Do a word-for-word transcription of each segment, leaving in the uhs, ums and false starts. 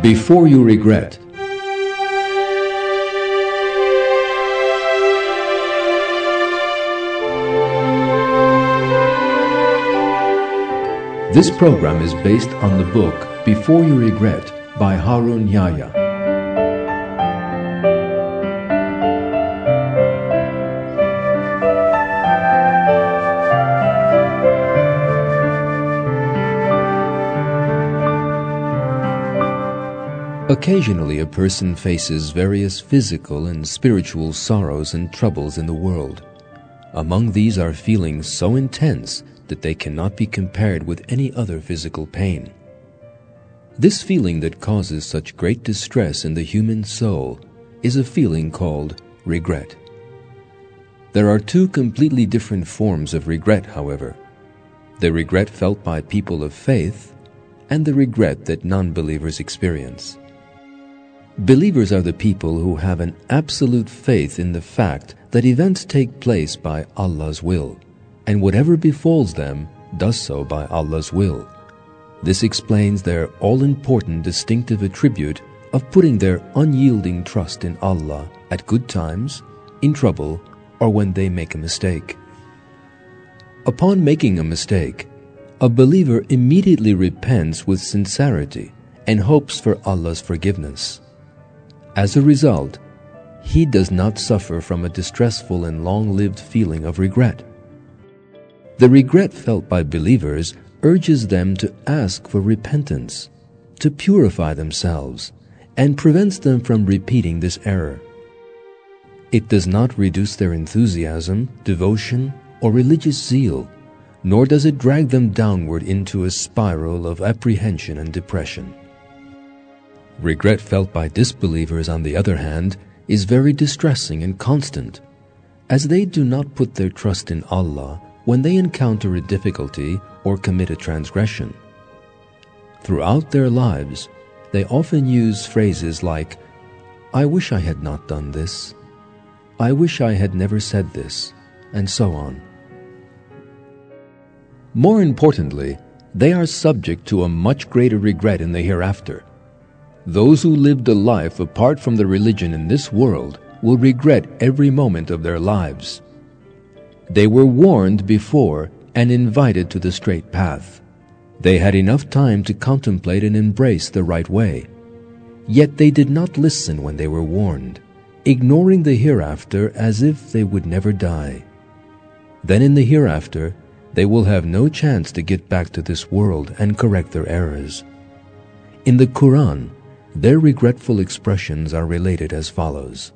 Before you regret. This program is based on the book Before You Regret by Harun Yahya. Occasionally a person faces various physical and spiritual sorrows and troubles in the world. Among these are feelings so intense that they cannot be compared with any other physical pain. This feeling that causes such great distress in the human soul is a feeling called regret. There are two completely different forms of regret, however: the regret felt by people of faith and the regret that non-believers experience. Believers are the people who have an absolute faith in the fact that events take place by Allah's will, and whatever befalls them does so by Allah's will. This explains their all-important distinctive attribute of putting their unyielding trust in Allah at good times, in trouble, or when they make a mistake. Upon making a mistake, a believer immediately repents with sincerity and hopes for Allah's forgiveness. As a result, he does not suffer from a distressful and long-lived feeling of regret. The regret felt by believers urges them to ask for repentance, to purify themselves, and prevents them from repeating this error. It does not reduce their enthusiasm, devotion, or religious zeal, nor does it drag them downward into a spiral of apprehension and depression. Regret felt by disbelievers, on the other hand, is very distressing and constant, as they do not put their trust in Allah when they encounter a difficulty or commit a transgression. Throughout their lives, they often use phrases like, "I wish I had not done this," "I wish I had never said this," and so on. More importantly, they are subject to a much greater regret in the hereafter. Those who lived a life apart from the religion in this world will regret every moment of their lives. They were warned before and invited to the straight path. They had enough time to contemplate and embrace the right way. Yet they did not listen when they were warned, ignoring the hereafter as if they would never die. Then in the hereafter, they will have no chance to get back to this world and correct their errors. In the Quran, their regretful expressions are related as follows.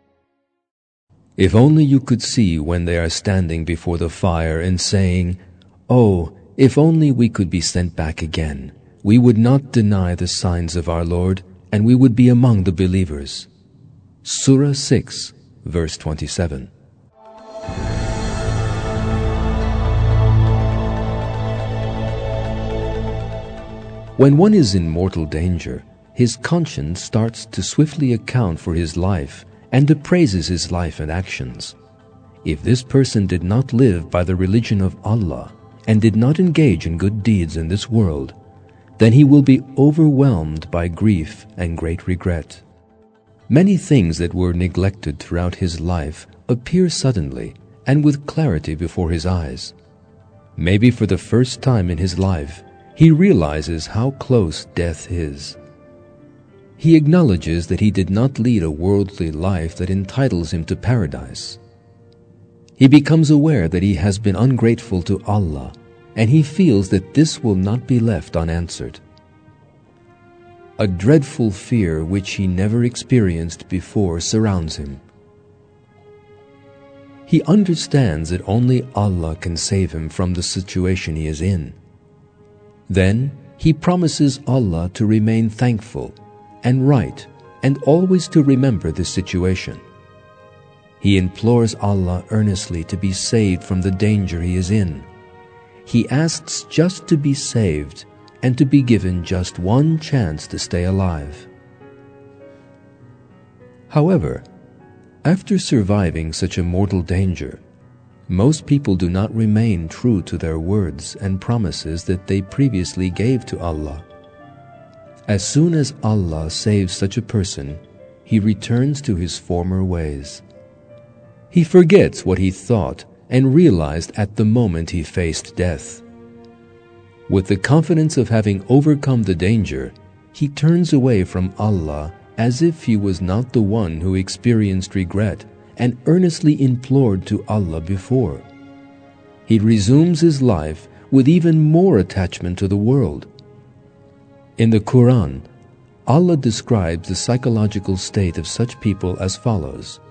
If only you could see when they are standing before the fire and saying, "Oh, if only we could be sent back again, we would not deny the signs of our Lord, and we would be among the believers." Surah six, verse twenty-seven. When one is in mortal danger, his conscience starts to swiftly account for his life and appraises his life and actions. If this person did not live by the religion of Allah and did not engage in good deeds in this world, then he will be overwhelmed by grief and great regret. Many things that were neglected throughout his life appear suddenly and with clarity before his eyes. Maybe for the first time in his life, he realizes how close death is. He acknowledges that he did not lead a worldly life that entitles him to paradise. He becomes aware that he has been ungrateful to Allah, and he feels that this will not be left unanswered. A dreadful fear which he never experienced before surrounds him. He understands that only Allah can save him from the situation he is in. Then he promises Allah to remain thankful and right, and always to remember this situation. He implores Allah earnestly to be saved from the danger he is in. He asks just to be saved and to be given just one chance to stay alive. However, after surviving such a mortal danger, most people do not remain true to their words and promises that they previously gave to Allah. As soon as Allah saves such a person, he returns to his former ways. He forgets what he thought and realized at the moment he faced death. With the confidence of having overcome the danger, he turns away from Allah as if he was not the one who experienced regret and earnestly implored to Allah before. He resumes his life with even more attachment to the world. In the Quran, Allah describes the psychological state of such people as follows.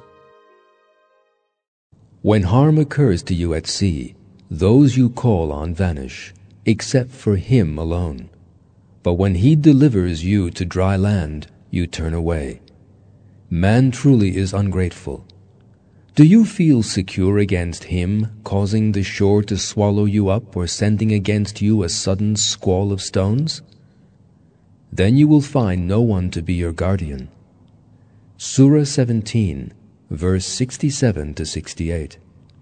When harm occurs to you at sea, those you call on vanish, except for Him alone. But when He delivers you to dry land, you turn away. Man truly is ungrateful. Do you feel secure against Him causing the shore to swallow you up or sending against you a sudden squall of stones? Then you will find no one to be your guardian. Surah seventeen, verse sixty-seven to sixty-eight.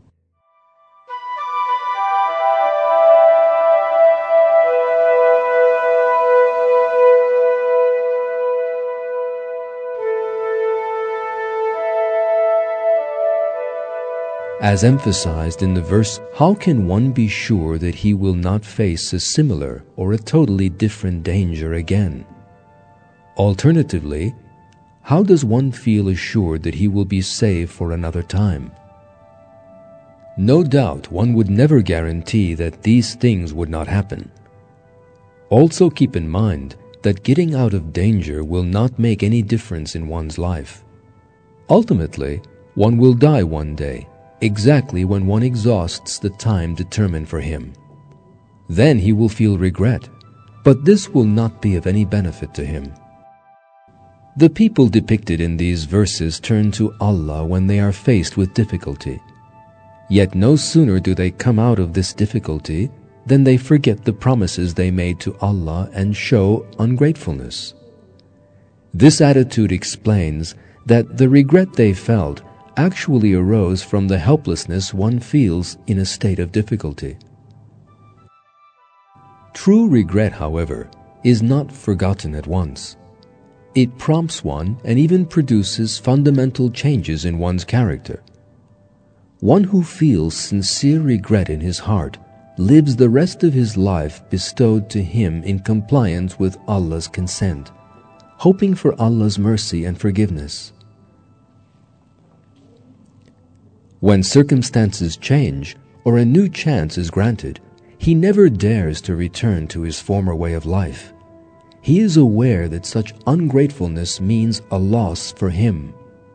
As emphasized in the verse, how can one be sure that he will not face a similar or a totally different danger again? Alternatively, how does one feel assured that he will be safe for another time? No doubt one would never guarantee that these things would not happen. Also keep in mind that getting out of danger will not make any difference in one's life. Ultimately, one will die one day, exactly when one exhausts the time determined for him. Then he will feel regret, but this will not be of any benefit to him. The people depicted in these verses turn to Allah when they are faced with difficulty. Yet no sooner do they come out of this difficulty than they forget the promises they made to Allah and show ungratefulness. This attitude explains that the regret they felt actually arose from the helplessness one feels in a state of difficulty. True regret, however, is not forgotten at once. It prompts one and even produces fundamental changes in one's character. One who feels sincere regret in his heart lives the rest of his life bestowed to him in compliance with Allah's consent, hoping for Allah's mercy and forgiveness. When circumstances change or a new chance is granted, he never dares to return to his former way of life. He is aware that such ungratefulness means a loss for him.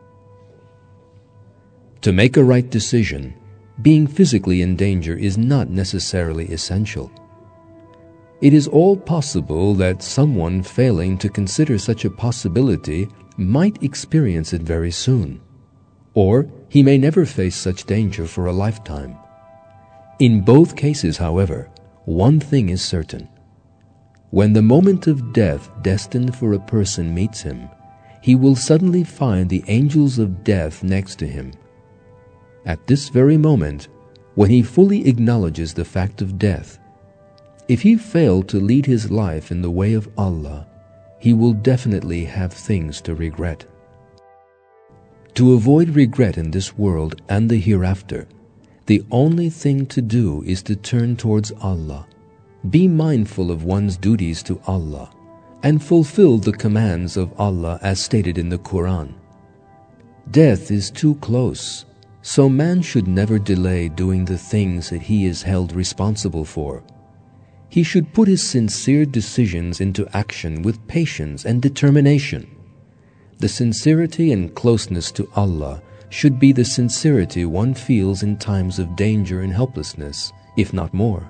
To make a right decision, being physically in danger is not necessarily essential. It is all possible that someone failing to consider such a possibility might experience it very soon, or he may never face such danger for a lifetime. In both cases, however, one thing is certain. When the moment of death destined for a person meets him, he will suddenly find the angels of death next to him. At this very moment, when he fully acknowledges the fact of death, if he failed to lead his life in the way of Allah, he will definitely have things to regret. To avoid regret in this world and the hereafter, the only thing to do is to turn towards Allah, be mindful of one's duties to Allah, and fulfill the commands of Allah as stated in the Quran. Death is too close, so man should never delay doing the things that he is held responsible for. He should put his sincere decisions into action with patience and determination. The sincerity and closeness to Allah should be the sincerity one feels in times of danger and helplessness, if not more.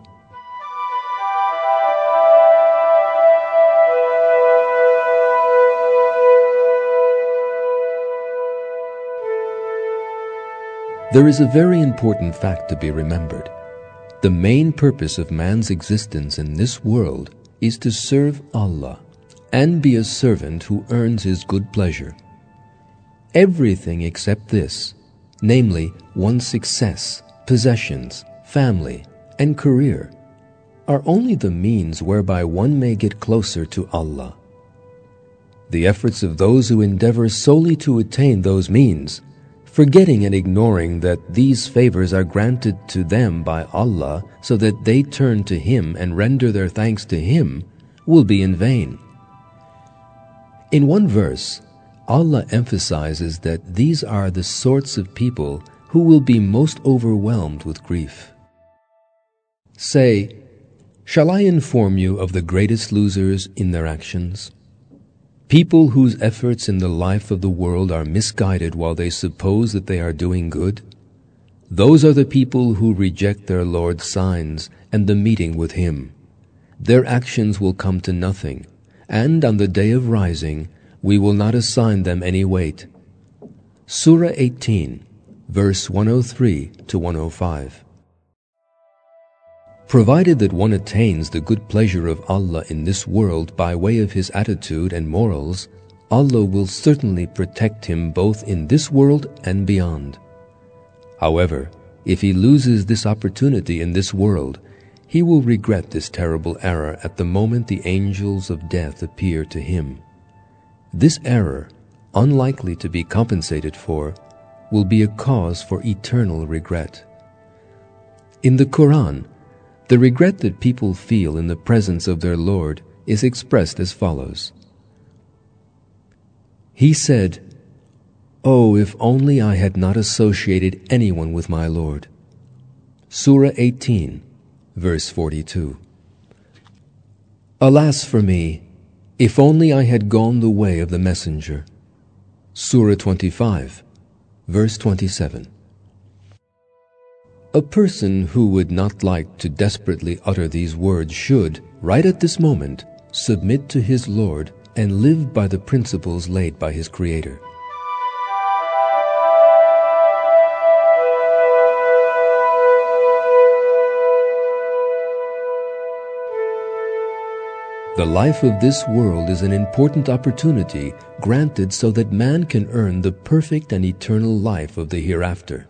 There is a very important fact to be remembered. The main purpose of man's existence in this world is to serve Allah and be a servant who earns His good pleasure. Everything except this, namely one's success, possessions, family, and career, are only the means whereby one may get closer to Allah. the efforts of those who endeavor solely to attain those means, forgetting and ignoring that these favors are granted to them by Allah so that they turn to Him and render their thanks to Him, will be in vain. In one verse, Allah emphasizes that these are the sorts of people who will be most overwhelmed with grief. Say, shall I inform you of the greatest losers in their actions? People whose efforts in the life of the world are misguided while they suppose that they are doing good? Those are the people who reject their Lord's signs and the meeting with Him. Their actions will come to nothing, and on the day of rising, we will not assign them any weight. Surah eighteen, verse one oh three to one oh five. Provided that one attains the good pleasure of Allah in this world by way of his attitude and morals, Allah will certainly protect him both in this world and beyond. However, if he loses this opportunity in this world, he will regret this terrible error at the moment the angels of death appear to him. This error, unlikely to be compensated for, will be a cause for eternal regret. In the Quran, the regret that people feel in the presence of their Lord is expressed as follows. He said, "Oh, if only I had not associated anyone with my Lord." Surah eighteen, verse forty-two. Alas for me, if only I had gone the way of the Messenger. Surah twenty-five, verse twenty-seven. A person who would not like to desperately utter these words should, right at this moment, submit to his Lord and live by the principles laid by his Creator. The life of this world is an important opportunity granted so that man can earn the perfect and eternal life of the hereafter.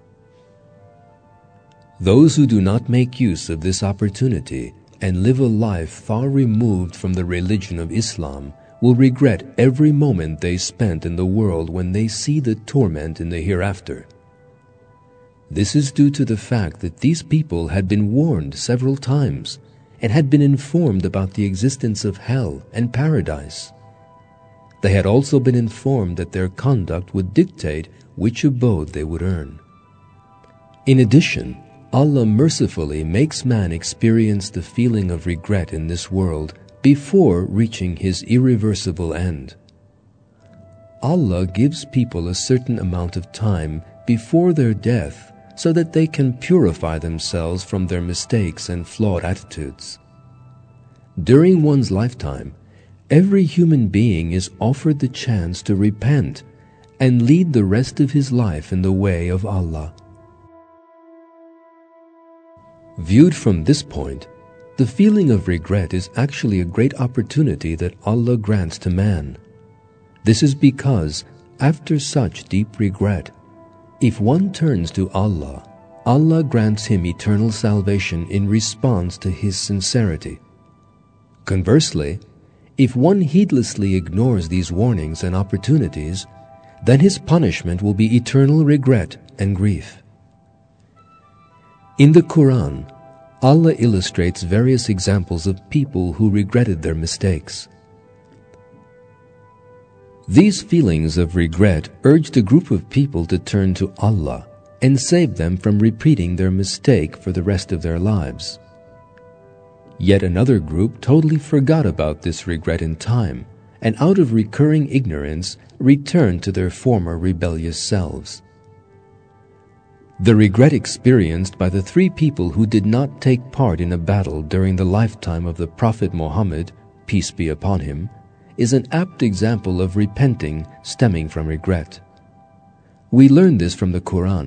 Those who do not make use of this opportunity and live a life far removed from the religion of Islam will regret every moment they spent in the world when they see the torment in the hereafter. This is due to the fact that these people had been warned several times and had been informed about the existence of hell and paradise. They had also been informed that their conduct would dictate which abode they would earn. In addition, Allah mercifully makes man experience the feeling of regret in this world before reaching his irreversible end. Allah gives people a certain amount of time before their death so that they can purify themselves from their mistakes and flawed attitudes. During one's lifetime, every human being is offered the chance to repent and lead the rest of his life in the way of Allah. Viewed from this point, the feeling of regret is actually a great opportunity that Allah grants to man. This is because, after such deep regret, if one turns to Allah, Allah grants him eternal salvation in response to his sincerity. Conversely, if one heedlessly ignores these warnings and opportunities, then his punishment will be eternal regret and grief. In the Quran, Allah illustrates various examples of people who regretted their mistakes. These feelings of regret urged a group of people to turn to Allah and save them from repeating their mistake for the rest of their lives. Yet another group totally forgot about this regret in time, and out of recurring ignorance returned to their former rebellious selves. The regret experienced by the three people who did not take part in a battle during the lifetime of the Prophet Muhammad, peace be upon him, is an apt example of repenting stemming from regret. We learn this from the Quran.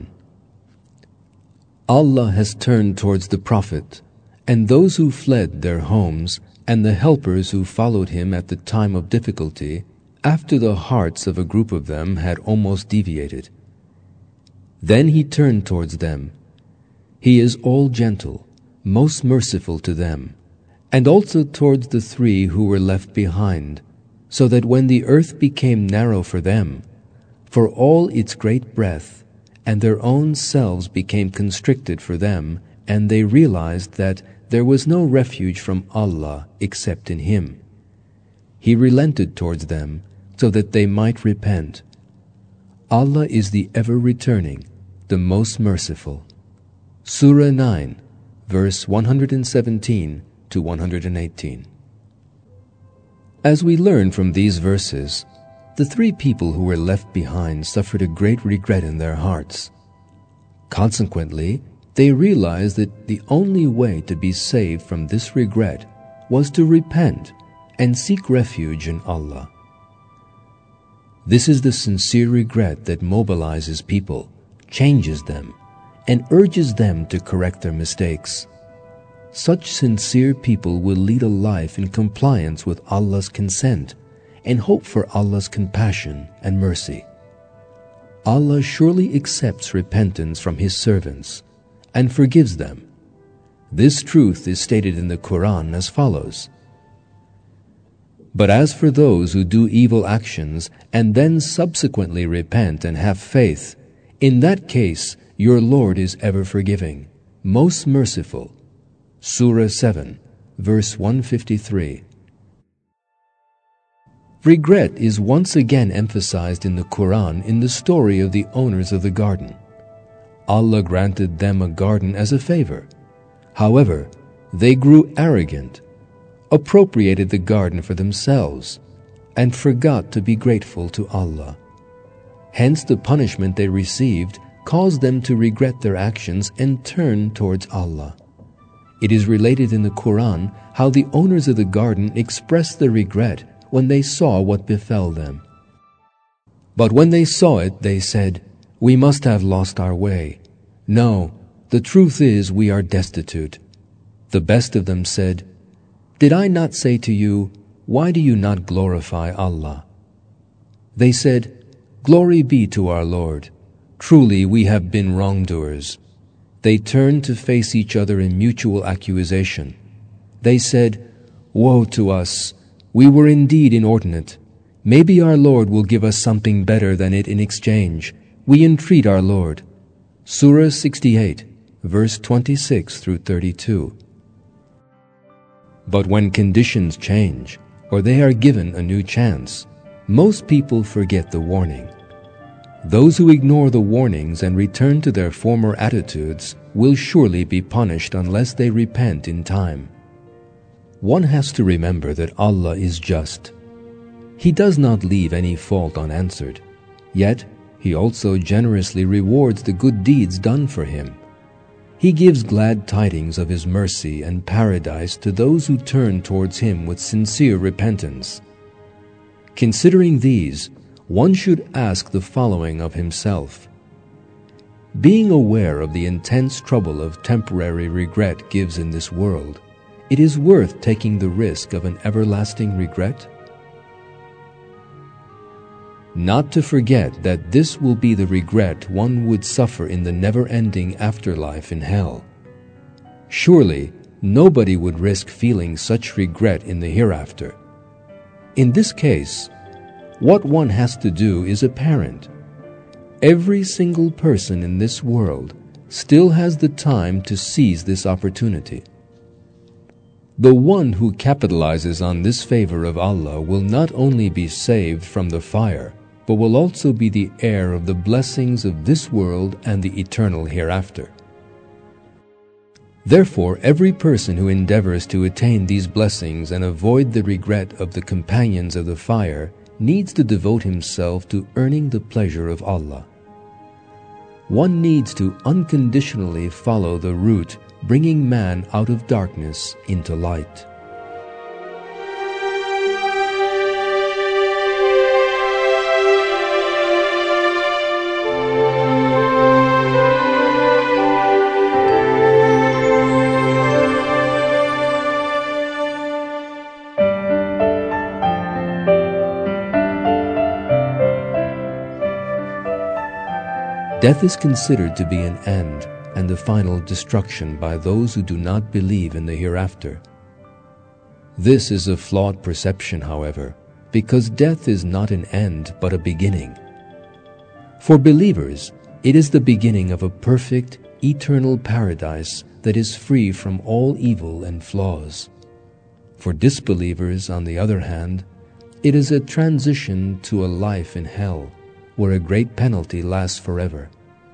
Allah has turned towards the Prophet, and those who fled their homes, and the helpers who followed him at the time of difficulty, after the hearts of a group of them had almost deviated. Then he turned towards them. He is all gentle, most merciful to them, and also towards the three who were left behind, so that when the earth became narrow for them, for all its great breadth, and their own selves became constricted for them, and they realized that there was no refuge from Allah except in Him, He relented towards them so that they might repent. Allah is the ever-returning, the most merciful. Surah nine, verse one hundred seventeen to one hundred eighteen. As we learn from these verses, the three people who were left behind suffered a great regret in their hearts. Consequently, they realized that the only way to be saved from this regret was to repent and seek refuge in Allah. This is the sincere regret that mobilizes people, changes them, and urges them to correct their mistakes. Such sincere people will lead a life in compliance with Allah's consent and hope for Allah's compassion and mercy. Allah surely accepts repentance from His servants and forgives them. This truth is stated in the Quran as follows: "But as for those who do evil actions and then subsequently repent and have faith, in that case your Lord is ever forgiving, most merciful." Surah seven, verse one fifty-three. Regret is once again emphasized in the Quran in the story of the owners of the garden. Allah granted them a garden as a favor. However, they grew arrogant, appropriated the garden for themselves, and forgot to be grateful to Allah. Hence the punishment they received caused them to regret their actions and turn towards Allah. It is related in the Quran how the owners of the garden expressed their regret when they saw what befell them. But when they saw it, they said, "We must have lost our way. No, the truth is we are destitute." The best of them said, "Did I not say to you, why do you not glorify Allah?" They said, "Glory be to our Lord. Truly we have been wrongdoers." They turned to face each other in mutual accusation. They said, "Woe to us! We were indeed inordinate. Maybe our Lord will give us something better than it in exchange. We entreat our Lord." Surah sixty-eight, verse twenty-six through thirty-two. But when conditions change, or they are given a new chance, most people forget the warning. Those who ignore the warnings and return to their former attitudes will surely be punished unless they repent in time. One has to remember that Allah is just. He does not leave any fault unanswered, yet He also generously rewards the good deeds done for Him. He gives glad tidings of His mercy and paradise to those who turn towards Him with sincere repentance. Considering these, one should ask the following of himself. Being aware of the intense trouble of temporary regret gives in this world, it is worth taking the risk of an everlasting regret? Not to forget that this will be the regret one would suffer in the never-ending afterlife in hell. Surely, nobody would risk feeling such regret in the hereafter. In this case, what one has to do is apparent. Every single person in this world still has the time to seize this opportunity. The one who capitalizes on this favor of Allah will not only be saved from the fire, but will also be the heir of the blessings of this world and the eternal hereafter. Therefore, every person who endeavors to attain these blessings and avoid the regret of the companions of the fire needs to devote himself to earning the pleasure of Allah. One needs to unconditionally follow the route bringing man out of darkness into light. Death is considered to be an end and the final destruction by those who do not believe in the hereafter. This is a flawed perception, however, because death is not an end but a beginning. For believers, it is the beginning of a perfect, eternal paradise that is free from all evil and flaws. For disbelievers, on the other hand, it is a transition to a life in hell, where a great penalty lasts forever.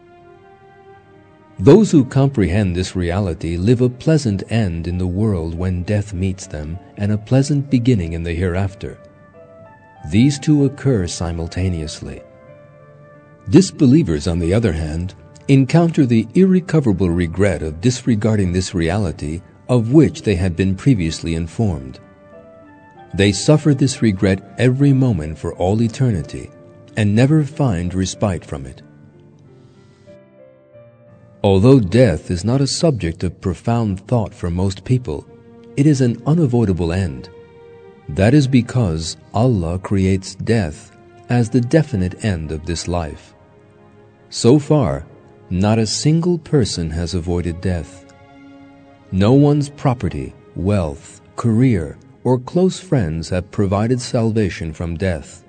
Those who comprehend this reality live a pleasant end in the world when death meets them, and a pleasant beginning in the hereafter. These two occur simultaneously. Disbelievers, on the other hand, encounter the irrecoverable regret of disregarding this reality of which they had been previously informed. They suffer this regret every moment for all eternity, and never find respite from it. Although death is not a subject of profound thought for most people, it is an unavoidable end. That is because Allah creates death as the definite end of this life. So far, not a single person has avoided death. No one's property, wealth, career, or close friends have provided salvation from death.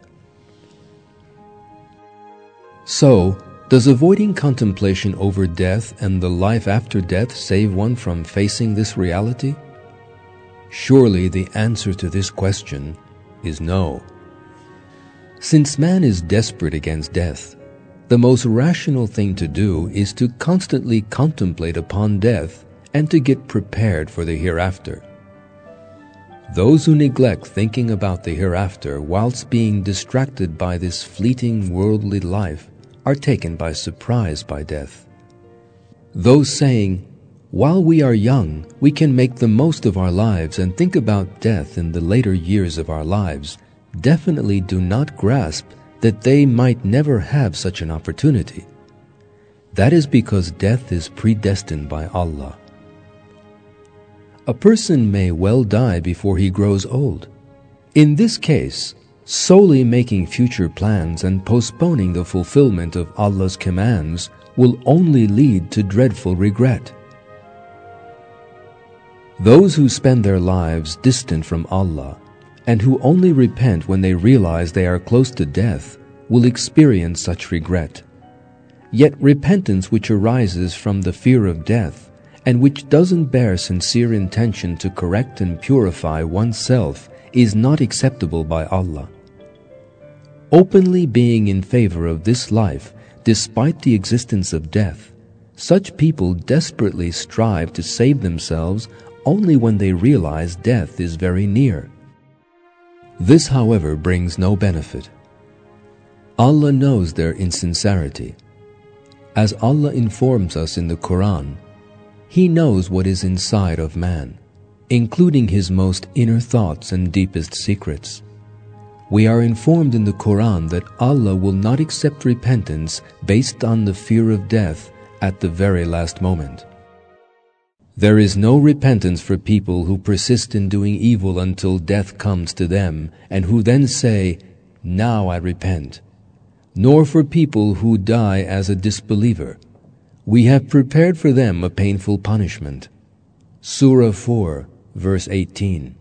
So, does avoiding contemplation over death and the life after death save one from facing this reality? Surely the answer to this question is no. Since man is desperate against death, the most rational thing to do is to constantly contemplate upon death and to get prepared for the hereafter. Those who neglect thinking about the hereafter whilst being distracted by this fleeting worldly life are taken by surprise by death. Those saying, "While we are young, we can make the most of our lives and think about death in the later years of our lives," definitely do not grasp that they might never have such an opportunity. That is because death is predestined by Allah. A person may well die before he grows old. In this case, solely making future plans and postponing the fulfillment of Allah's commands will only lead to dreadful regret. Those who spend their lives distant from Allah and who only repent when they realize they are close to death will experience such regret. Yet repentance which arises from the fear of death and which doesn't bear sincere intention to correct and purify oneself is not acceptable by Allah. Openly being in favor of this life despite the existence of death, such people desperately strive to save themselves only when they realize death is very near. This, however, brings no benefit. Allah knows their insincerity. As Allah informs us in the Quran, He knows what is inside of man, including his most inner thoughts and deepest secrets. We are informed in the Quran that Allah will not accept repentance based on the fear of death at the very last moment. There is no repentance for people who persist in doing evil until death comes to them and who then say, "Now I repent," nor for people who die as a disbeliever. We have prepared for them a painful punishment. Surah four, verse eighteen.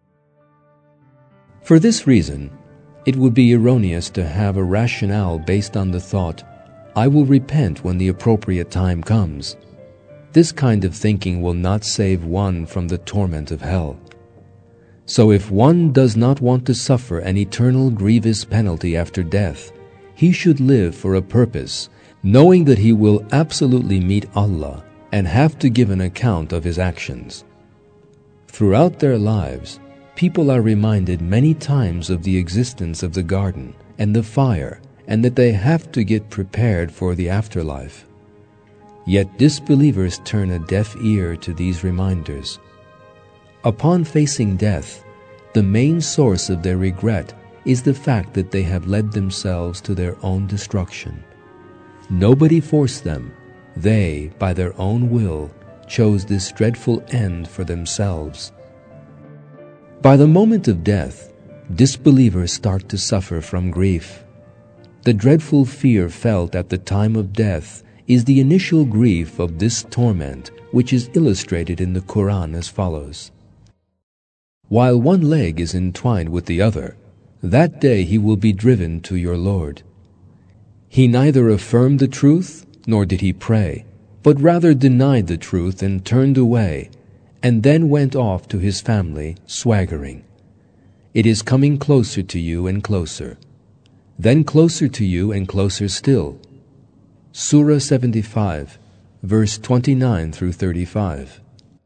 For this reason, it would be erroneous to have a rationale based on the thought, "I will repent when the appropriate time comes." This kind of thinking will not save one from the torment of hell. So if one does not want to suffer an eternal grievous penalty after death, he should live for a purpose, knowing that he will absolutely meet Allah and have to give an account of his actions. Throughout their lives, people are reminded many times of the existence of the garden and the fire, and that they have to get prepared for the afterlife. Yet disbelievers turn a deaf ear to these reminders. Upon facing death, the main source of their regret is the fact that they have led themselves to their own destruction. Nobody forced them. They, by their own will, chose this dreadful end for themselves. By the moment of death, disbelievers start to suffer from grief. The dreadful fear felt at the time of death is the initial grief of this torment, which is illustrated in the Quran as follows. While one leg is entwined with the other, That day he will be driven to your Lord. He neither affirmed the truth, nor did he pray, but rather denied the truth and turned away, and then went off to his family, swaggering. It is coming closer to you and closer, then closer to you and closer still. Surah seventy-five, verse twenty-nine through thirty-five.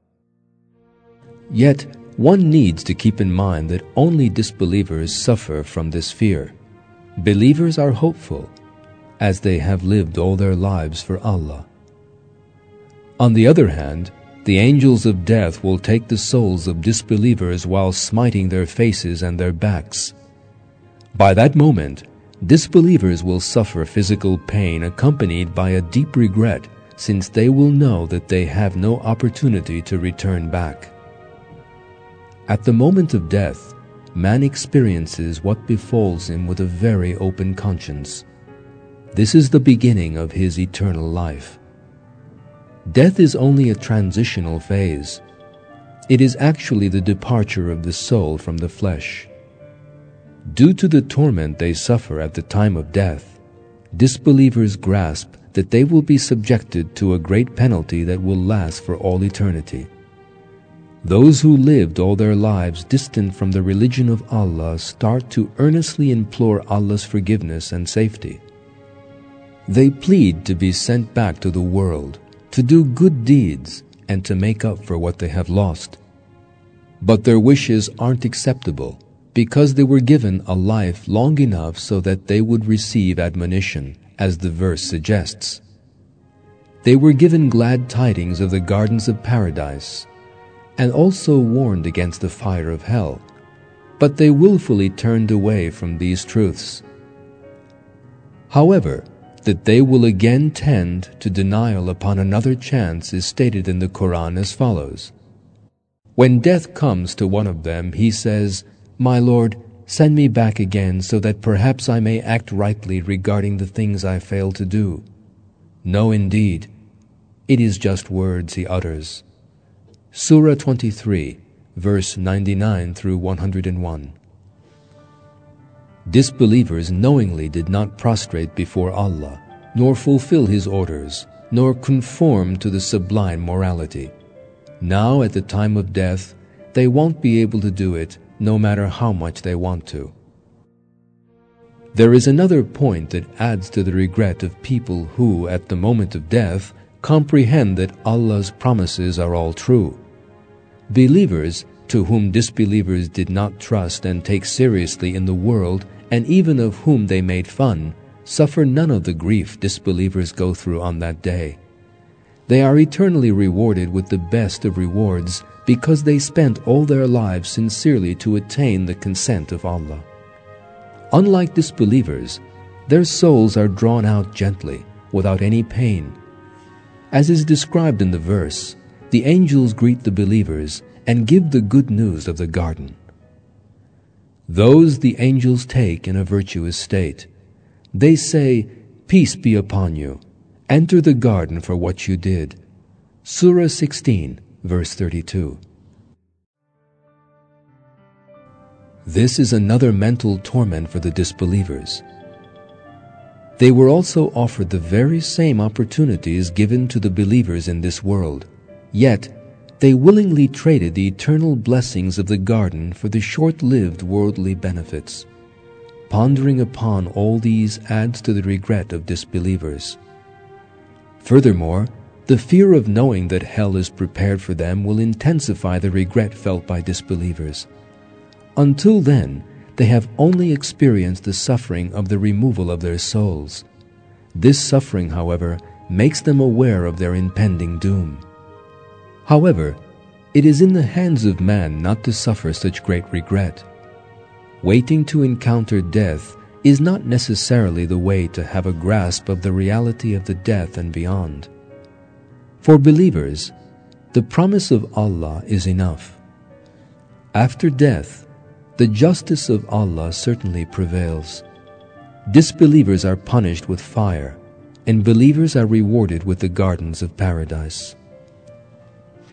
Yet, one needs to keep in mind that only disbelievers suffer from this fear. Believers are hopeful, as they have lived all their lives for Allah. On the other hand, the angels of death will take the souls of disbelievers while smiting their faces and their backs. By that moment, disbelievers will suffer physical pain accompanied by a deep regret, since they will know that they have no opportunity to return back. At the moment of death, man experiences what befalls him with a very open conscience. This is the beginning of his eternal life. Death is only a transitional phase. It is actually the departure of the soul from the flesh. Due to the torment they suffer at the time of death, disbelievers grasp that they will be subjected to a great penalty that will last for all eternity. Those who lived all their lives distant from the religion of Allah start to earnestly implore Allah's forgiveness and safety. They plead to be sent back to the world, to do good deeds, and to make up for what they have lost. But their wishes aren't acceptable, because they were given a life long enough so that they would receive admonition, as the verse suggests. They were given glad tidings of the gardens of paradise, and also warned against the fire of hell, but they willfully turned away from these truths. However, that they will again tend to denial upon another chance is stated in the Quran as follows. When death comes to one of them, he says, "My Lord, send me back again so that perhaps I may act rightly regarding the things I failed to do." No, indeed, it is just words he utters. Surah twenty-three, verse ninety-nine through one hundred one. Disbelievers knowingly did not prostrate before Allah, nor fulfill His orders, nor conform to the sublime morality. Now, at the time of death, they won't be able to do it, no matter how much they want to. There is another point that adds to the regret of people who, at the moment of death, comprehend that Allah's promises are all true. Believers, to whom disbelievers did not trust and take seriously in the world, and even of whom they made fun, suffer none of the grief disbelievers go through on that day. They are eternally rewarded with the best of rewards because they spent all their lives sincerely to attain the consent of Allah. Unlike disbelievers, their souls are drawn out gently, without any pain. As is described in the verse, the angels greet the believers and give the good news of the garden. Those the angels take in a virtuous state. They say, "Peace be upon you. Enter the garden for what you did." Surah sixteen, verse thirty-two. This is another mental torment for the disbelievers. They were also offered the very same opportunities given to the believers in this world, yet they willingly traded the eternal blessings of the garden for the short-lived worldly benefits. Pondering upon all these adds to the regret of disbelievers. Furthermore, the fear of knowing that hell is prepared for them will intensify the regret felt by disbelievers. Until then, they have only experienced the suffering of the removal of their souls. This suffering, however, makes them aware of their impending doom. However, it is in the hands of man not to suffer such great regret. Waiting to encounter death is not necessarily the way to have a grasp of the reality of the death and beyond. For believers, the promise of Allah is enough. After death, the justice of Allah certainly prevails. Disbelievers are punished with fire, and believers are rewarded with the gardens of paradise.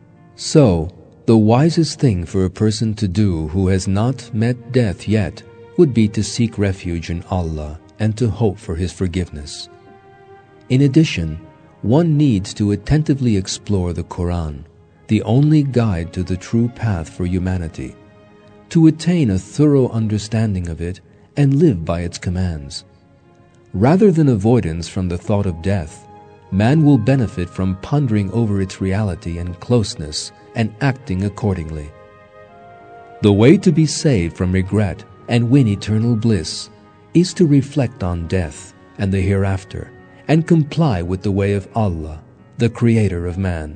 So, the wisest thing for a person to do who has not met death yet would be to seek refuge in Allah and to hope for His forgiveness. In addition, one needs to attentively explore the Quran, the only guide to the true path for humanity, to attain a thorough understanding of it and live by its commands. Rather than avoidance from the thought of death, man will benefit from pondering over its reality and closeness and acting accordingly. The way to be saved from regret and win eternal bliss is to reflect on death and the hereafter and comply with the way of Allah, the Creator of man.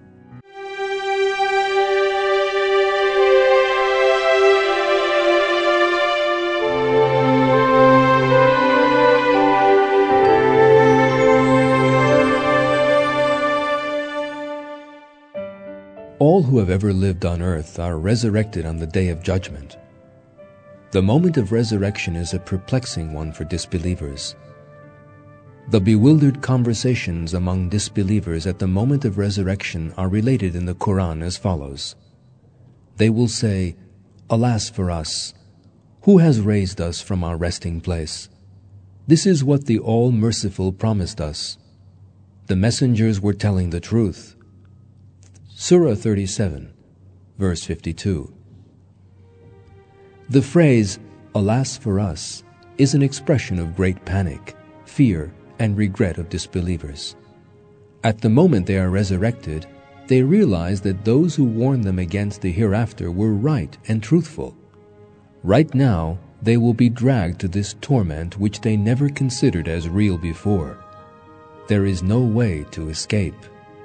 All who have ever lived on earth are resurrected on the Day of Judgment. The moment of resurrection is a perplexing one for disbelievers. The bewildered conversations among disbelievers at the moment of resurrection are related in the Quran as follows. They will say, "Alas for us! Who has raised us from our resting place? This is what the All-Merciful promised us. The messengers were telling the truth." Surah thirty-seven, verse fifty-two. The phrase, "Alas for us," is an expression of great panic, fear, and regret of disbelievers. At the moment they are resurrected, they realize that those who warned them against the hereafter were right and truthful. Right now, they will be dragged to this torment which they never considered as real before. There is no way to escape.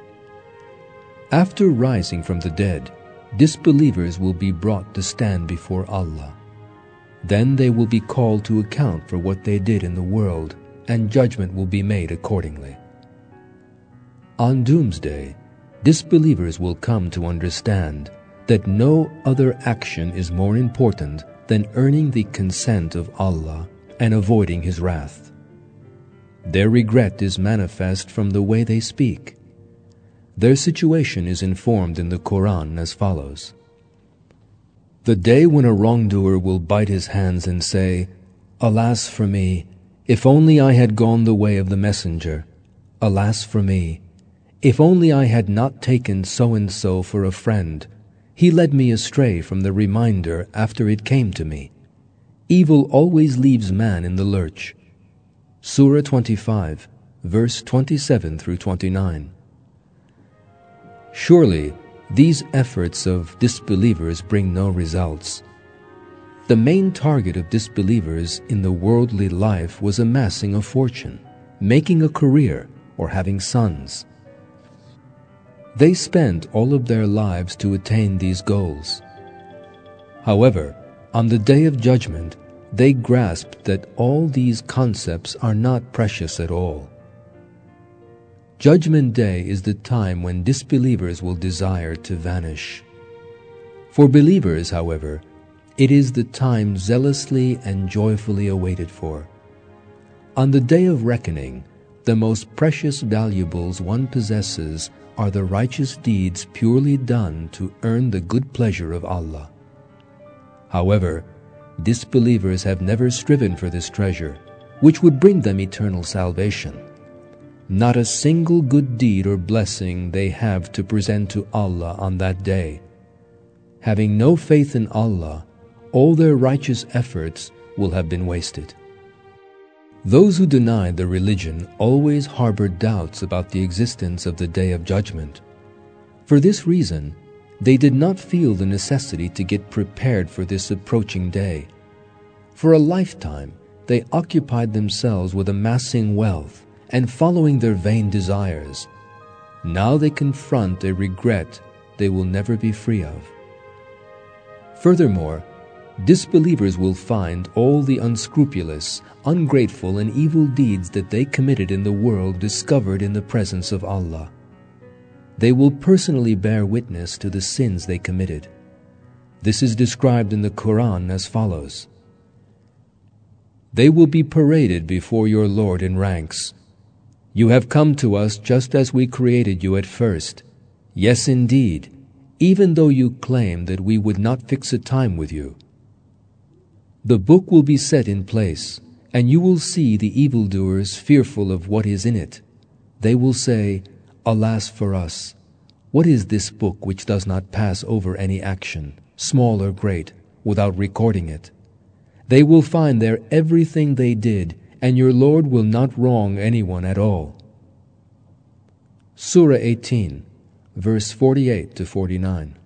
After rising from the dead, disbelievers will be brought to stand before Allah. Then they will be called to account for what they did in the world, and judgment will be made accordingly. On Doomsday, disbelievers will come to understand that no other action is more important than earning the consent of Allah and avoiding His wrath. Their regret is manifest from the way they speak. Their situation is informed in the Quran as follows. The day when a wrongdoer will bite his hands and say, "Alas for me! If only I had gone the way of the messenger. Alas for me! If only I had not taken so-and-so for a friend. He led me astray from the reminder after it came to me. Evil always leaves man in the lurch." Surah twenty-five, verse twenty-seven through twenty-nine. Surely, these efforts of disbelievers bring no results. The main target of disbelievers in the worldly life was amassing a fortune, making a career, or having sons. They spent all of their lives to attain these goals. However, on the Day of Judgment, they grasped that all these concepts are not precious at all. Judgment Day is the time when disbelievers will desire to vanish. For believers, however, it is the time zealously and joyfully awaited for. On the Day of Reckoning, the most precious valuables one possesses are the righteous deeds purely done to earn the good pleasure of Allah. However, disbelievers have never striven for this treasure, which would bring them eternal salvation. Not a single good deed or blessing they have to present to Allah on that day. Having no faith in Allah, all their righteous efforts will have been wasted. Those who denied the religion always harbored doubts about the existence of the Day of Judgment. For this reason, they did not feel the necessity to get prepared for this approaching day. For a lifetime, they occupied themselves with amassing wealth and following their vain desires. Now they confront a regret they will never be free of. Furthermore, disbelievers will find all the unscrupulous, ungrateful, and evil deeds that they committed in the world discovered in the presence of Allah. They will personally bear witness to the sins they committed. This is described in the Quran as follows. They will be paraded before your Lord in ranks. You have come to us just as we created you at first. Yes, indeed, even though you claim that we would not fix a time with you. The book will be set in place, and you will see the evildoers fearful of what is in it. They will say, Alas for us! What is this book which does not pass over any action, small or great, without recording it? They will find there everything they did, and your Lord will not wrong anyone at all. Surah eighteen, verse forty-eight to forty-nine.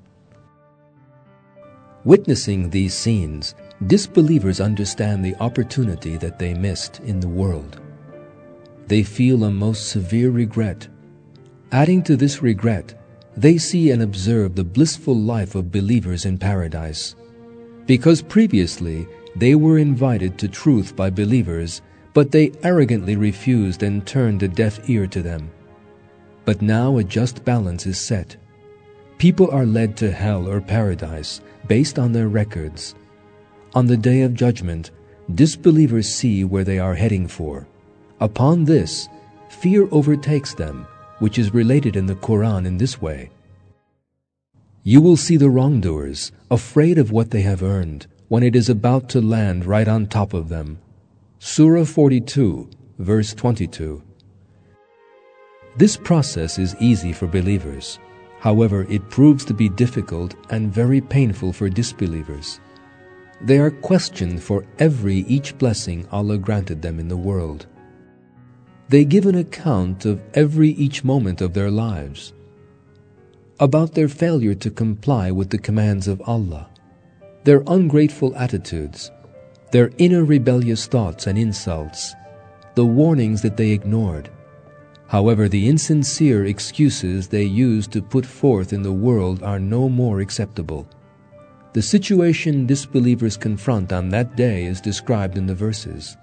Witnessing these scenes, disbelievers understand the opportunity that they missed in the world. They feel a most severe regret. Adding to this regret, they see and observe the blissful life of believers in paradise. Because previously they were invited to truth by believers, but they arrogantly refused and turned a deaf ear to them. But now a just balance is set. People are led to hell or paradise based on their records. On the day of judgment, disbelievers see where they are heading for. Upon this, fear overtakes them, which is related in the Quran in this way. You will see the wrongdoers, afraid of what they have earned, when it is about to land right on top of them. Surah forty-two, verse twenty-two. This process is easy for believers. However, it proves to be difficult and very painful for disbelievers. They are questioned for every each blessing Allah granted them in the world. They give an account of every each moment of their lives, about their failure to comply with the commands of Allah, their ungrateful attitudes, their inner rebellious thoughts and insults, the warnings that they ignored. However, the insincere excuses they use to put forth in the world are no more acceptable. The situation disbelievers confront on that day is described in the verses.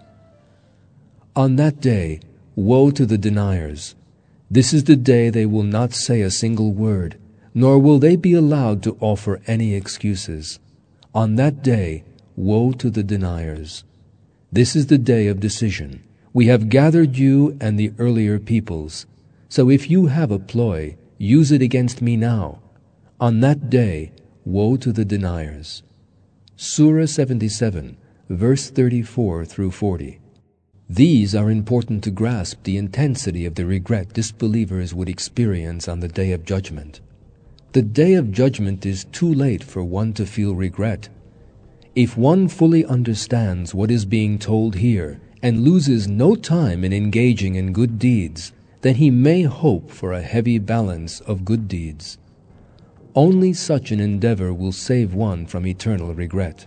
On that day, woe to the deniers! This is the day they will not say a single word, nor will they be allowed to offer any excuses. On that day, woe to the deniers! This is the day of decision. We have gathered you and the earlier peoples. So if you have a ploy, use it against me now. On that day, woe to the deniers. Surah seventy-seven, verse thirty-four through forty. These are important to grasp the intensity of the regret disbelievers would experience on the Day of Judgment. The Day of Judgment is too late for one to feel regret. If one fully understands what is being told here and loses no time in engaging in good deeds, then he may hope for a heavy balance of good deeds. Only such an endeavor will save one from eternal regret.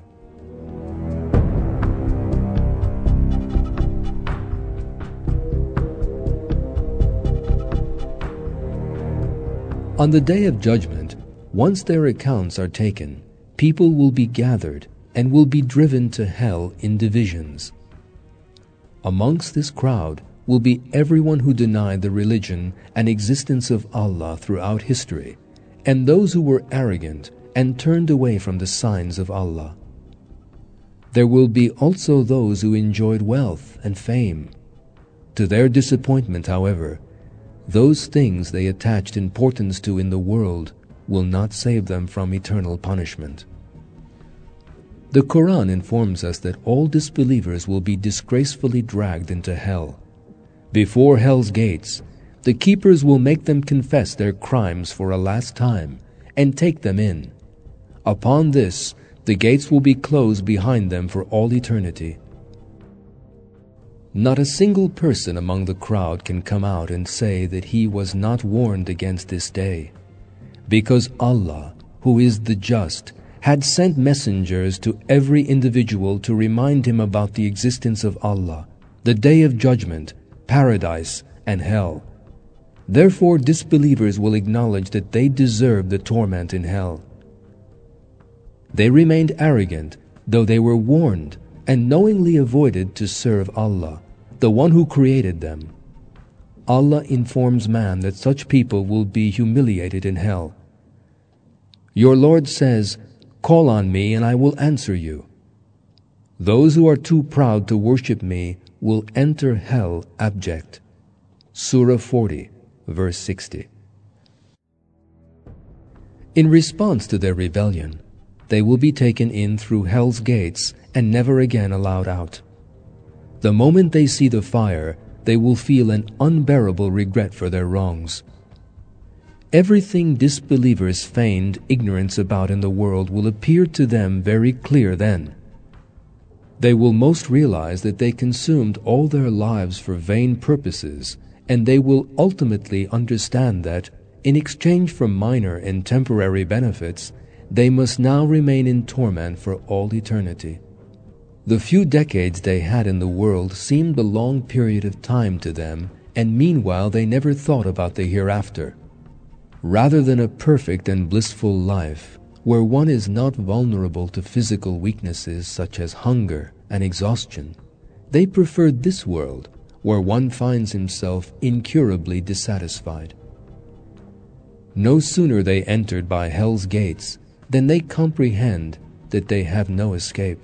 On the Day of Judgment, once their accounts are taken, people will be gathered and will be driven to hell in divisions. Amongst this crowd will be everyone who denied the religion and existence of Allah throughout history, and those who were arrogant and turned away from the signs of Allah. There will be also those who enjoyed wealth and fame. To their disappointment, however, those things they attached importance to in the world will not save them from eternal punishment. The Quran informs us that all disbelievers will be disgracefully dragged into hell. Before hell's gates, the keepers will make them confess their crimes for a last time and take them in. Upon this, the gates will be closed behind them for all eternity. Not a single person among the crowd can come out and say that he was not warned against this day, because Allah, who is the just, had sent messengers to every individual to remind him about the existence of Allah, the Day of Judgment, paradise, and hell. Therefore, disbelievers will acknowledge that they deserve the torment in hell. They remained arrogant, though they were warned, and knowingly avoided to serve Allah, the one who created them. Allah informs man that such people will be humiliated in hell. Your Lord says, "Call on me and I will answer you." Those who are too proud to worship me will enter hell abject. Surah forty, verse sixty. In response to their rebellion, they will be taken in through hell's gates and never again allowed out. The moment they see the fire, they will feel an unbearable regret for their wrongs. Everything disbelievers feigned ignorance about in the world will appear to them very clear then. They will most realize that they consumed all their lives for vain purposes, and they will ultimately understand that, in exchange for minor and temporary benefits, they must now remain in torment for all eternity. The few decades they had in the world seemed a long period of time to them, and meanwhile they never thought about the hereafter. Rather than a perfect and blissful life, where one is not vulnerable to physical weaknesses such as hunger and exhaustion, they preferred this world, where one finds himself incurably dissatisfied. No sooner they entered by hell's gates than they comprehend that they have no escape.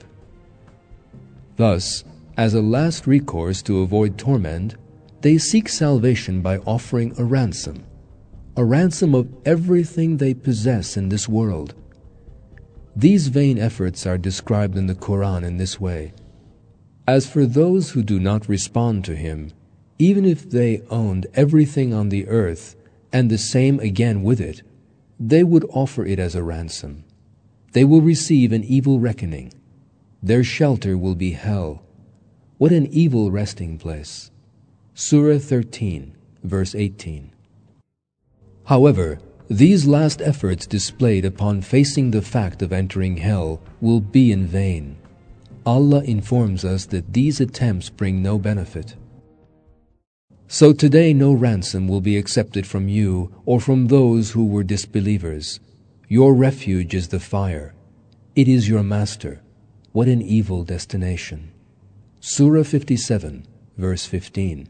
Thus, as a last recourse to avoid torment, they seek salvation by offering a ransom, a ransom of everything they possess in this world. These vain efforts are described in the Quran in this way: as for those who do not respond to him, even if they owned everything on the earth and the same again with it, they would offer it as a ransom. They will receive an evil reckoning. Their shelter will be hell. What an evil resting place. Surah thirteen, verse eighteen. However, these last efforts displayed upon facing the fact of entering hell will be in vain. Allah informs us that these attempts bring no benefit. So today no ransom will be accepted from you or from those who were disbelievers. Your refuge is the fire. It is your master. What an evil destination. Surah fifty-seven, verse fifteen.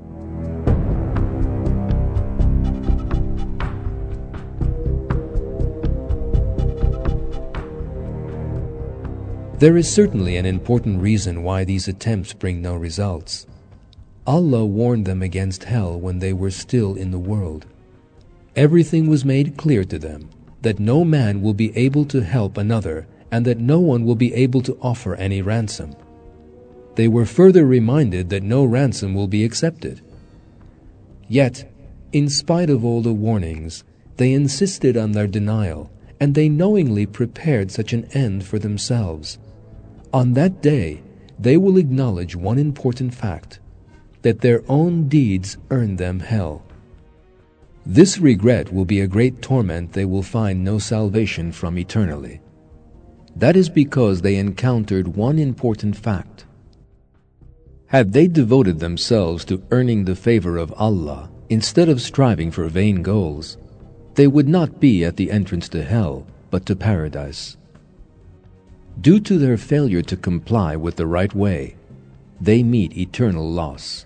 There is certainly an important reason why these attempts bring no results. Allah warned them against hell when they were still in the world. Everything was made clear to them that no man will be able to help another and that no one will be able to offer any ransom. They were further reminded that no ransom will be accepted. Yet, in spite of all the warnings, they insisted on their denial, and they knowingly prepared such an end for themselves. On that day, they will acknowledge one important fact, that their own deeds earned them hell. This regret will be a great torment they will find no salvation from eternally. That is because they encountered one important fact. Had they devoted themselves to earning the favor of Allah instead of striving for vain goals, they would not be at the entrance to hell, but to paradise. Due to their failure to comply with the right way, they meet eternal loss.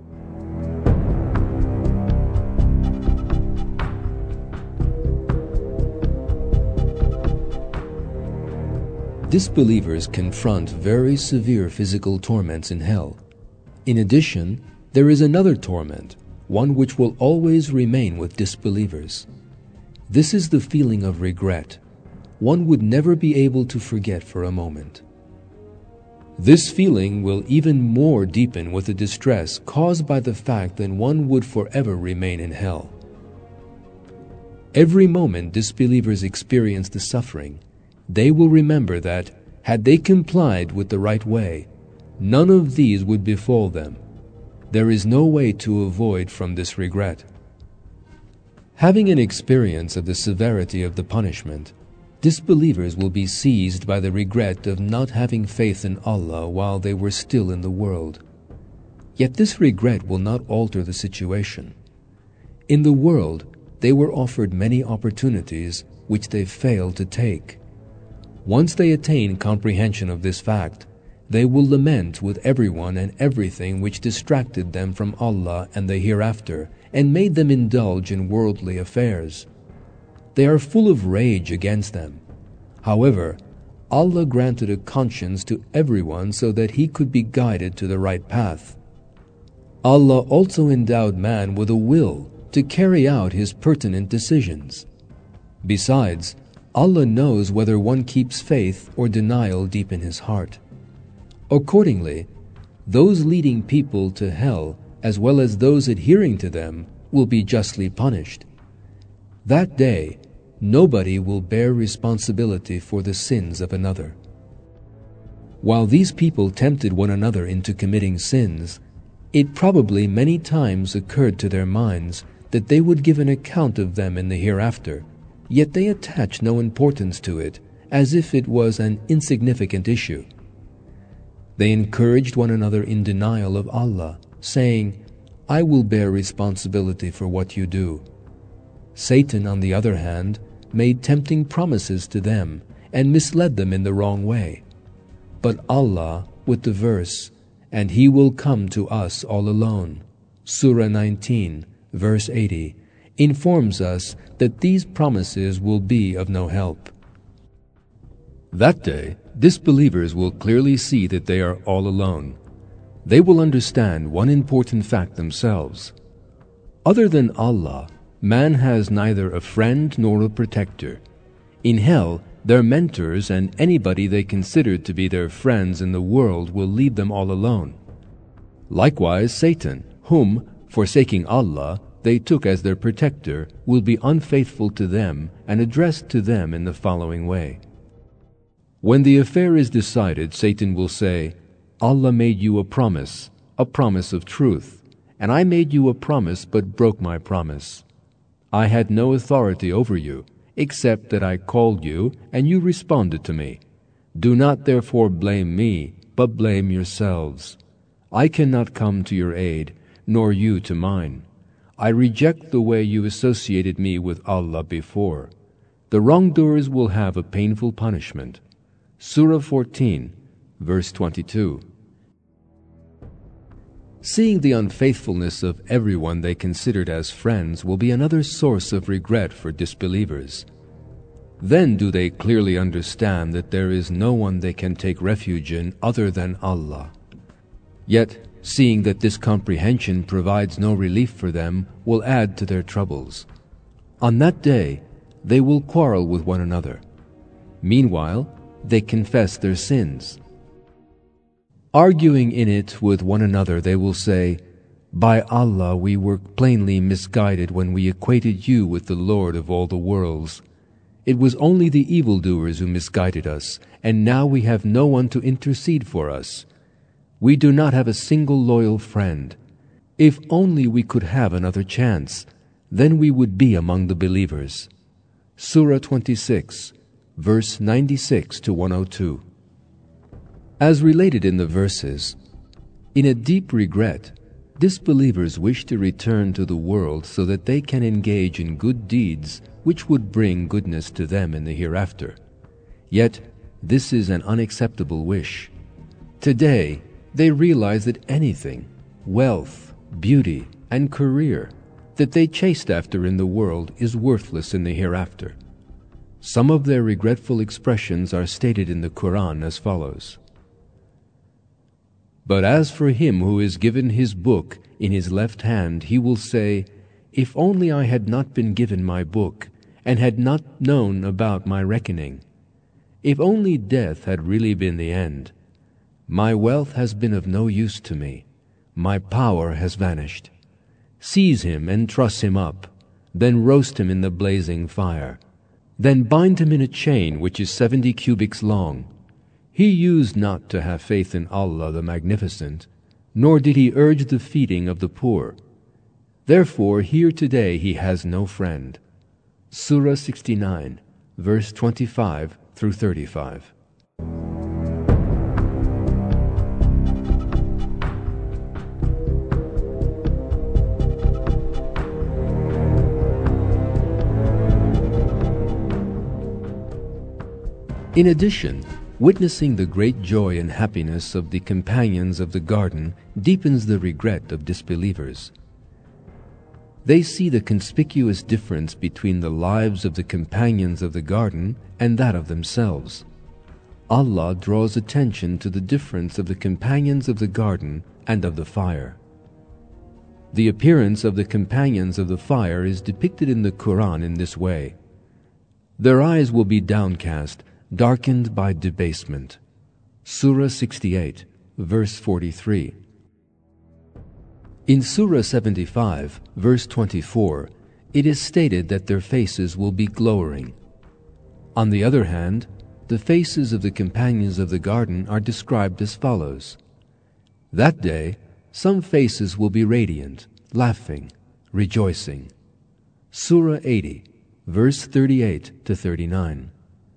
Disbelievers confront very severe physical torments in hell. In addition, there is another torment, one which will always remain with disbelievers. This is the feeling of regret. One would never be able to forget for a moment. This feeling will even more deepen with the distress caused by the fact that one would forever remain in hell. Every moment disbelievers experience the suffering, they will remember that, had they complied with the right way, none of these would befall them. There is no way to avoid from this regret. Having an experience of the severity of the punishment, disbelievers will be seized by the regret of not having faith in Allah while they were still in the world. Yet this regret will not alter the situation. In the world, they were offered many opportunities which they failed to take. Once they attain comprehension of this fact, they will lament with everyone and everything which distracted them from Allah and the hereafter and made them indulge in worldly affairs. They are full of rage against them. However, Allah granted a conscience to everyone so that he could be guided to the right path. Allah also endowed man with a will to carry out his pertinent decisions. Besides, Allah knows whether one keeps faith or denial deep in his heart. Accordingly, those leading people to hell, as well as those adhering to them, will be justly punished. That day, nobody will bear responsibility for the sins of another. While these people tempted one another into committing sins, it probably many times occurred to their minds that they would give an account of them in the hereafter, yet they attached no importance to it, as if it was an insignificant issue. They encouraged one another in denial of Allah, saying, "I will bear responsibility for what you do." Satan, on the other hand, made tempting promises to them and misled them in the wrong way. But Allah, with the verse, "And he will come to us all alone," Surah nineteen, verse eighty, informs us that these promises will be of no help. That day, disbelievers will clearly see that they are all alone. They will understand one important fact themselves. Other than Allah, man has neither a friend nor a protector. In hell, their mentors and anybody they considered to be their friends in the world will leave them all alone. Likewise, Satan, whom, forsaking Allah, they took as their protector, will be unfaithful to them and addressed to them in the following way. When the affair is decided, Satan will say, "Allah made you a promise, a promise of truth, and I made you a promise but broke my promise. I had no authority over you, except that I called you and you responded to me. Do not therefore blame me, but blame yourselves. I cannot come to your aid, nor you to mine. I reject the way you associated me with Allah before. The wrongdoers will have a painful punishment." Surah fourteen, verse twenty-two. Seeing the unfaithfulness of everyone they considered as friends will be another source of regret for disbelievers. Then do they clearly understand that there is no one they can take refuge in other than Allah. Yet, seeing that this comprehension provides no relief for them, will add to their troubles. On that day, they will quarrel with one another. Meanwhile, they confess their sins. Arguing in it with one another, they will say, "By Allah, we were plainly misguided when we equated you with the Lord of all the worlds. It was only the evildoers who misguided us, and now we have no one to intercede for us. We do not have a single loyal friend. If only we could have another chance, then we would be among the believers." Surah twenty-six, verse ninety-six to one oh two. As related in the verses, in a deep regret, disbelievers wish to return to the world so that they can engage in good deeds which would bring goodness to them in the hereafter. Yet, this is an unacceptable wish. Today, they realize that anything, wealth, beauty, and career, that they chased after in the world is worthless in the hereafter. Some of their regretful expressions are stated in the Quran as follows. "But as for him who is given his book in his left hand, he will say, 'If only I had not been given my book, and had not known about my reckoning. If only death had really been the end. My wealth has been of no use to me. My power has vanished.' Seize him and truss him up, then roast him in the blazing fire. Then bind him in a chain which is seventy cubits long. He used not to have faith in Allah the Magnificent, nor did he urge the feeding of the poor. Therefore here today he has no friend." Surah sixty-nine, verse twenty-five through thirty-five. In addition, witnessing the great joy and happiness of the companions of the garden deepens the regret of disbelievers. They see the conspicuous difference between the lives of the companions of the garden and that of themselves. Allah draws attention to the difference of the companions of the garden and of the fire. The appearance of the companions of the fire is depicted in the Quran in this way. Their eyes will be downcast, darkened by debasement. Surah sixty-eight, verse forty-three. In Surah seventy-five, verse twenty-four, it is stated that their faces will be glowering. On the other hand, the faces of the companions of the garden are described as follows. That day, some faces will be radiant, laughing, rejoicing. Surah eighty, verse thirty-eight to thirty-nine.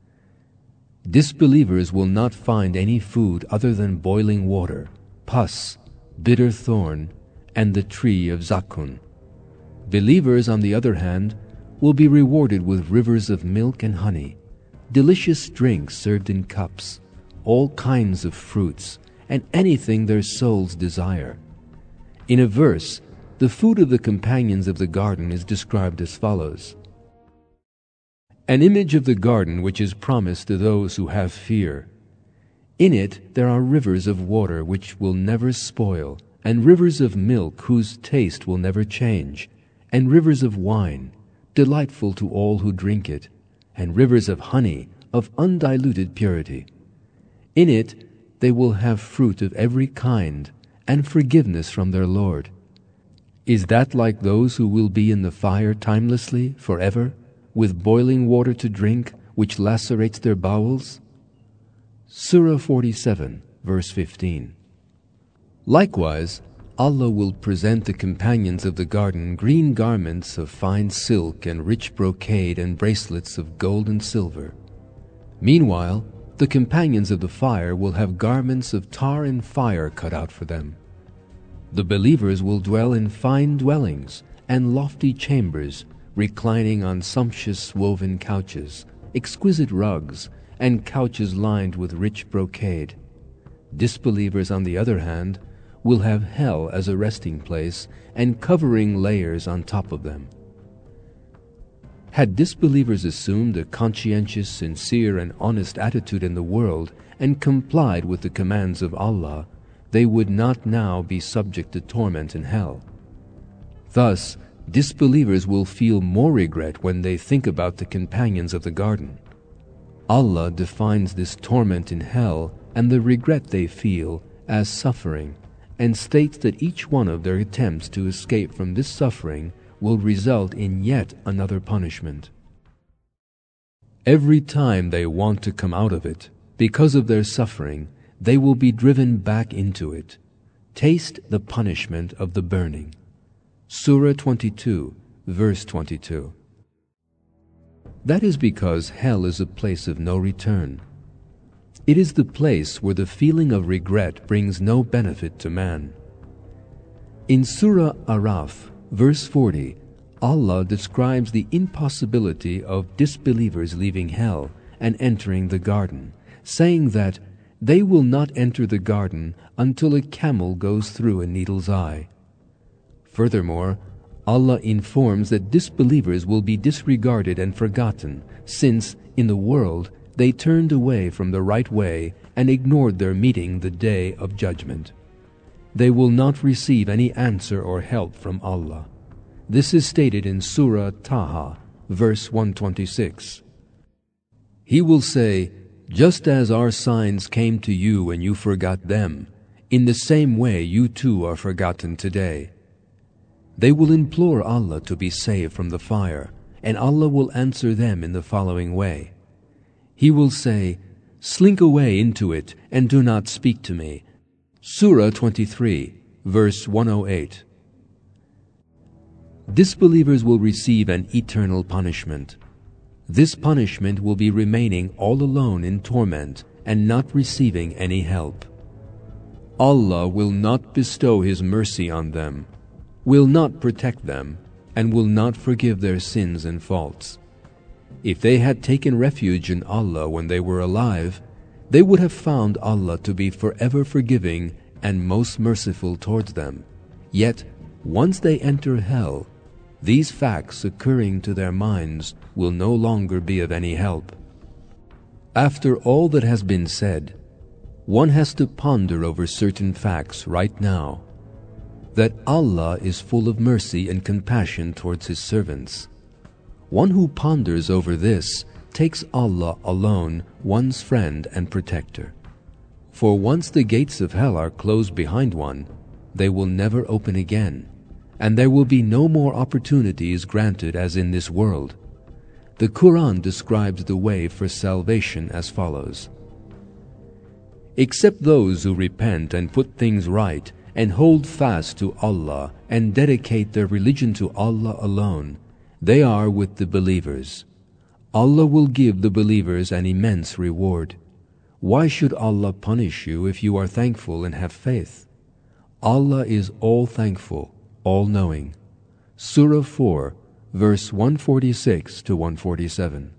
Disbelievers will not find any food other than boiling water, pus, bitter thorn, and the tree of zaqqum. Believers, on the other hand, will be rewarded with rivers of milk and honey, delicious drinks served in cups, all kinds of fruits, and anything their souls desire. In a verse, the food of the companions of the garden is described as follows. An image of the garden which is promised to those who have fear. In it there are rivers of water which will never spoil, and rivers of milk whose taste will never change, and rivers of wine, delightful to all who drink it, and rivers of honey of undiluted purity. In it they will have fruit of every kind, and forgiveness from their Lord. Is that like those who will be in the fire timelessly, forever, with boiling water to drink, which lacerates their bowels? Surah forty-seven, verse fifteen. Likewise, Allah will present the companions of the garden green garments of fine silk and rich brocade and bracelets of gold and silver. Meanwhile, the companions of the fire will have garments of tar and fire cut out for them. The believers will dwell in fine dwellings and lofty chambers, reclining on sumptuous woven couches, exquisite rugs, and couches lined with rich brocade. Disbelievers, on the other hand, will have hell as a resting place and covering layers on top of them. Had disbelievers assumed a conscientious, sincere, and honest attitude in the world and complied with the commands of Allah, they would not now be subject to torment in hell. Thus, disbelievers will feel more regret when they think about the companions of the garden. Allah defines this torment in hell and the regret they feel as suffering, and states that each one of their attempts to escape from this suffering will result in yet another punishment. Every time they want to come out of it, because of their suffering, they will be driven back into it. Taste the punishment of the burning. Surah twenty-two, verse twenty-two. That is because hell is a place of no return. It is the place where the feeling of regret brings no benefit to man. In Surah Araf, verse forty, Allah describes the impossibility of disbelievers leaving hell and entering the garden, saying that they will not enter the garden until a camel goes through a needle's eye. Furthermore, Allah informs that disbelievers will be disregarded and forgotten, since, in the world, they turned away from the right way and ignored their meeting the day of judgment. They will not receive any answer or help from Allah. This is stated in Surah Taha, verse one twenty-six. He will say, just as our signs came to you and you forgot them, in the same way you too are forgotten today. They will implore Allah to be saved from the fire, and Allah will answer them in the following way. He will say, slink away into it and do not speak to me. Surah twenty-three, verse one oh eight. Disbelievers will receive an eternal punishment. This punishment will be remaining all alone in torment and not receiving any help. Allah will not bestow His mercy on them, will not protect them, and will not forgive their sins and faults. If they had taken refuge in Allah when they were alive, they would have found Allah to be forever forgiving and most merciful towards them. Yet, once they enter hell, these facts occurring to their minds will no longer be of any help. After all that has been said, one has to ponder over certain facts right now. That Allah is full of mercy and compassion towards His servants. One who ponders over this takes Allah alone one's friend and protector. For once the gates of hell are closed behind one, they will never open again, and there will be no more opportunities granted as in this world. The Quran describes the way for salvation as follows: Except those who repent and put things right and hold fast to Allah and dedicate their religion to Allah alone, they are with the believers. Allah will give the believers an immense reward. Why should Allah punish you if you are thankful and have faith? Allah is all thankful, all knowing. Surah four, verse one forty-six to one forty-seven.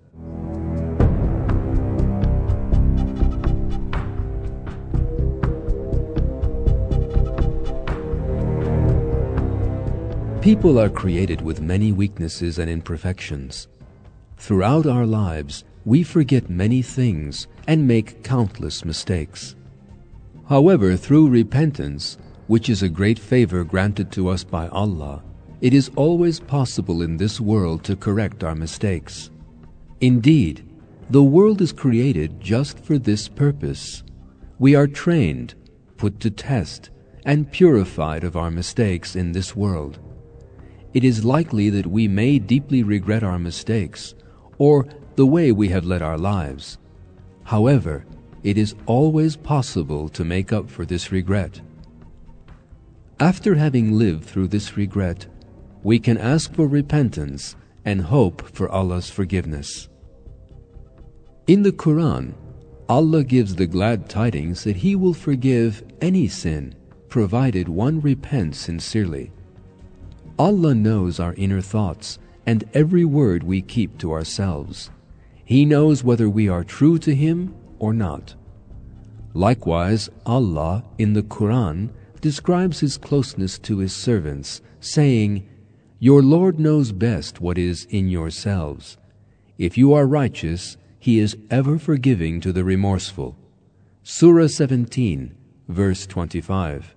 People are created with many weaknesses and imperfections. Throughout our lives, we forget many things and make countless mistakes. However, through repentance, which is a great favor granted to us by Allah, it is always possible in this world to correct our mistakes. Indeed, the world is created just for this purpose. We are trained, put to test, and purified of our mistakes in this world. It is likely that we may deeply regret our mistakes or the way we have led our lives. However, it is always possible to make up for this regret. After having lived through this regret, we can ask for repentance and hope for Allah's forgiveness. In the Quran, Allah gives the glad tidings that He will forgive any sin, provided one repents sincerely. Allah knows our inner thoughts and every word we keep to ourselves. He knows whether we are true to Him or not. Likewise, Allah in the Quran describes His closeness to His servants, saying, Your Lord knows best what is in yourselves. If you are righteous, He is ever forgiving to the remorseful. Surah seventeen, verse twenty-five.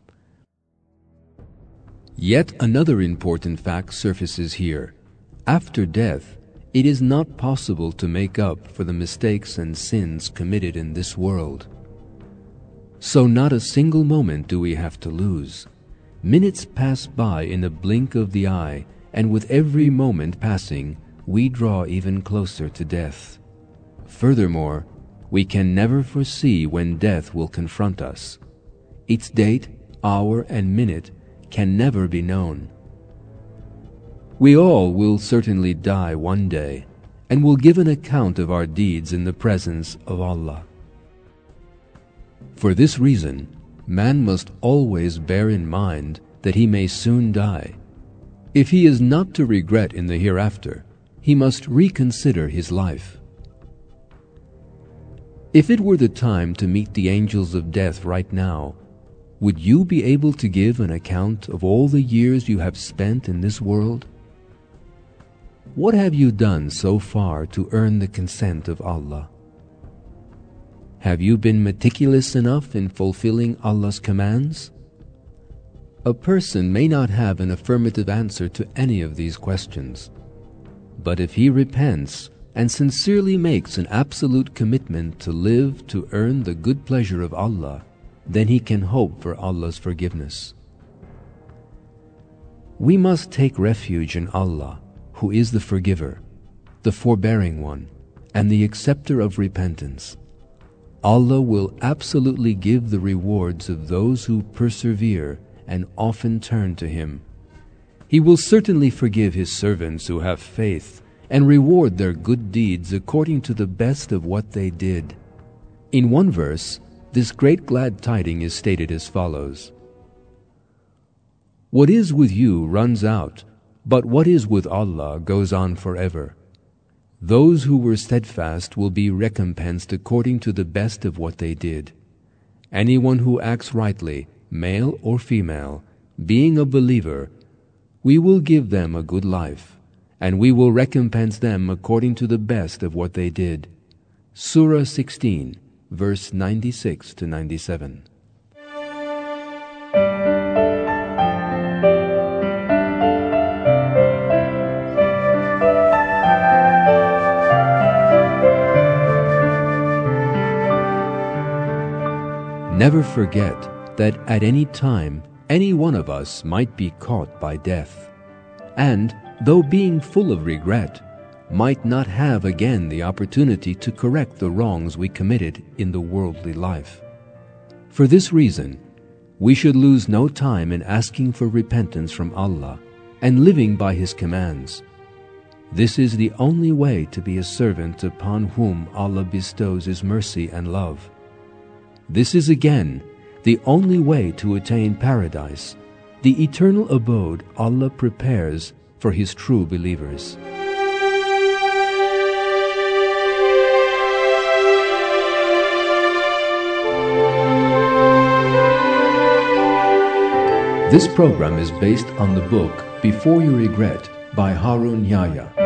Yet another important fact surfaces here. After death, it is not possible to make up for the mistakes and sins committed in this world. So not a single moment do we have to lose. Minutes pass by in a blink of the eye, and with every moment passing, we draw even closer to death. Furthermore, we can never foresee when death will confront us. Its date, hour, and minute can never be known. We all will certainly die one day, and will give an account of our deeds in the presence of Allah. For this reason, man must always bear in mind that he may soon die. If he is not to regret in the hereafter, he must reconsider his life. If it were the time to meet the angels of death right now, would you be able to give an account of all the years you have spent in this world? What have you done so far to earn the consent of Allah? Have you been meticulous enough in fulfilling Allah's commands? A person may not have an affirmative answer to any of these questions, but if he repents and sincerely makes an absolute commitment to live to earn the good pleasure of Allah, then he can hope for Allah's forgiveness. We must take refuge in Allah, who is the forgiver, the forbearing one, and the acceptor of repentance. Allah will absolutely give the rewards of those who persevere and often turn to Him. He will certainly forgive His servants who have faith and reward their good deeds according to the best of what they did. In one verse, this great glad tiding is stated as follows: What is with you runs out, but what is with Allah goes on forever. Those who were steadfast will be recompensed according to the best of what they did. Anyone who acts rightly, male or female, being a believer, we will give them a good life, and we will recompense them according to the best of what they did. Surah sixteen, verse ninety-six to ninety-seven. Never forget that at any time any one of us might be caught by death, and, though being full of regret, might not have again the opportunity to correct the wrongs we committed in the worldly life. For this reason, we should lose no time in asking for repentance from Allah and living by His commands. This is the only way to be a servant upon whom Allah bestows His mercy and love. This is again the only way to attain paradise, the eternal abode Allah prepares for His true believers. This program is based on the book Before You Regret by Harun Yahya.